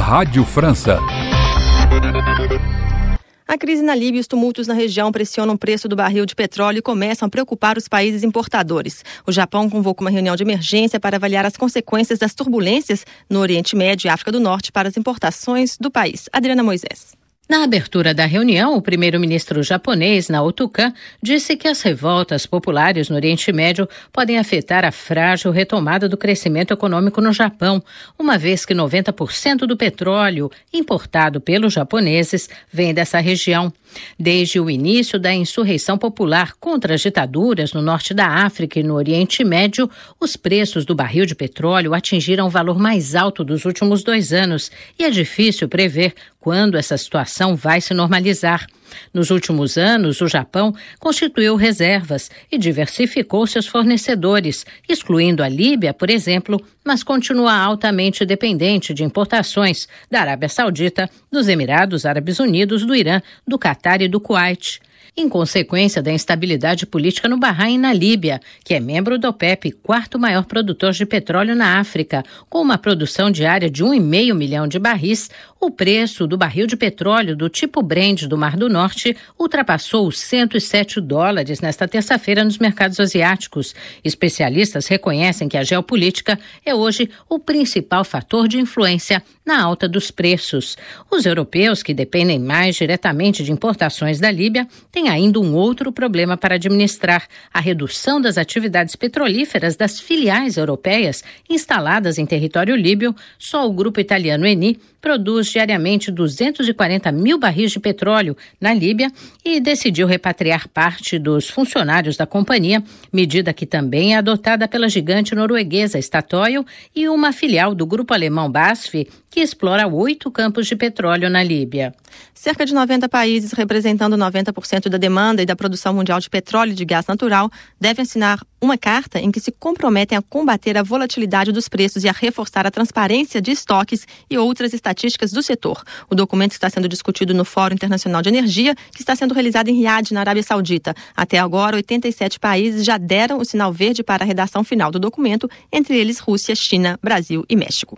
Rádio França. A crise na Líbia e os tumultos na região pressionam o preço do barril de petróleo e começam a preocupar os países importadores. O Japão convocou uma reunião de emergência para avaliar as consequências das turbulências no Oriente Médio e África do Norte para as importações do país. Adriana Moisés. Na abertura da reunião, o primeiro-ministro japonês, Naoto Kan, disse que as revoltas populares no Oriente Médio podem afetar a frágil retomada do crescimento econômico no Japão, uma vez que 90% do petróleo importado pelos japoneses vem dessa região. Desde o início da insurreição popular contra as ditaduras no norte da África e no Oriente Médio, os preços do barril de petróleo atingiram o valor mais alto dos últimos 2 anos e é difícil prever quando essa situação vai se normalizar. Nos últimos anos, o Japão constituiu reservas e diversificou seus fornecedores, excluindo a Líbia, por exemplo, mas continua altamente dependente de importações da Arábia Saudita, dos Emirados Árabes Unidos, do Irã, do Catar e do Kuwait. Em consequência da instabilidade política no Bahrein e na Líbia, que é membro da OPEP, quarto maior produtor de petróleo na África, com uma produção diária de 1,5 milhão de barris, o preço do barril de petróleo do tipo Brent do Mar do Norte ultrapassou os $107 nesta terça-feira nos mercados asiáticos. Especialistas reconhecem que a geopolítica é hoje o principal fator de influência na alta dos preços. Os europeus, que dependem mais diretamente de importações da Líbia, têm ainda um outro problema para administrar: a redução das atividades petrolíferas das filiais europeias instaladas em território líbio. Só o grupo italiano Eni produz diariamente 240 mil barris de petróleo na Líbia e decidiu repatriar parte dos funcionários da companhia, medida que também é adotada pela gigante norueguesa Statoil e uma filial do grupo alemão BASF, que explora 8 campos de petróleo na Líbia. Cerca de 90 países, representando 90% da demanda e da produção mundial de petróleo e de gás natural, devem assinar uma carta em que se comprometem a combater a volatilidade dos preços e a reforçar a transparência de estoques e outras estatísticas do setor. O documento está sendo discutido no Fórum Internacional de Energia, que está sendo realizado em Riad, na Arábia Saudita. Até agora, 87 países já deram o sinal verde para a redação final do documento, entre eles Rússia, China, Brasil e México.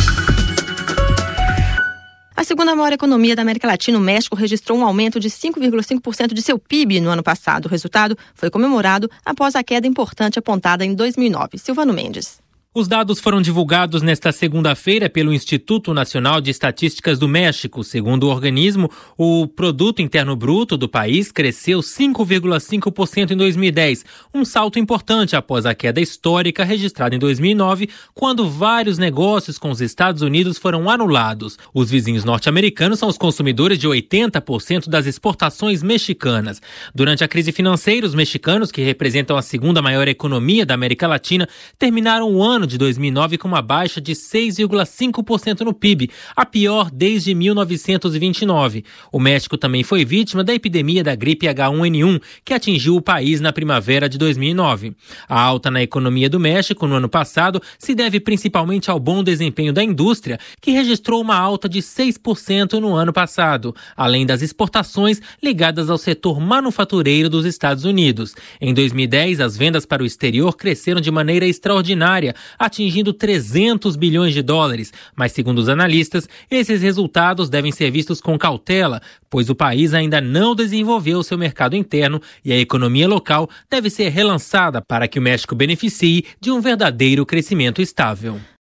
A segunda maior economia da América Latina, o México, registrou um aumento de 5,5% de seu PIB no ano passado. O resultado foi comemorado após a queda importante apontada em 2009. Silvano Mendes. Os dados foram divulgados nesta segunda-feira pelo Instituto Nacional de Estatísticas do México. Segundo o organismo, o Produto Interno Bruto do país cresceu 5,5% em 2010, um salto importante após a queda histórica registrada em 2009, quando vários negócios com os Estados Unidos foram anulados. Os vizinhos norte-americanos são os consumidores de 80% das exportações mexicanas. Durante a crise financeira, os mexicanos, que representam a segunda maior economia da América Latina, terminaram o ano de 2009 com uma baixa de 6,5% no PIB, a pior desde 1929. O México também foi vítima da epidemia da gripe H1N1, que atingiu o país na primavera de 2009. A alta na economia do México no ano passado se deve principalmente ao bom desempenho da indústria, que registrou uma alta de 6% no ano passado, além das exportações ligadas ao setor manufatureiro dos Estados Unidos. Em 2010, as vendas para o exterior cresceram de maneira extraordinária, atingindo 300 bilhões de dólares, mas segundo os analistas, esses resultados devem ser vistos com cautela, pois o país ainda não desenvolveu seu mercado interno e a economia local deve ser relançada para que o México beneficie de um verdadeiro crescimento estável.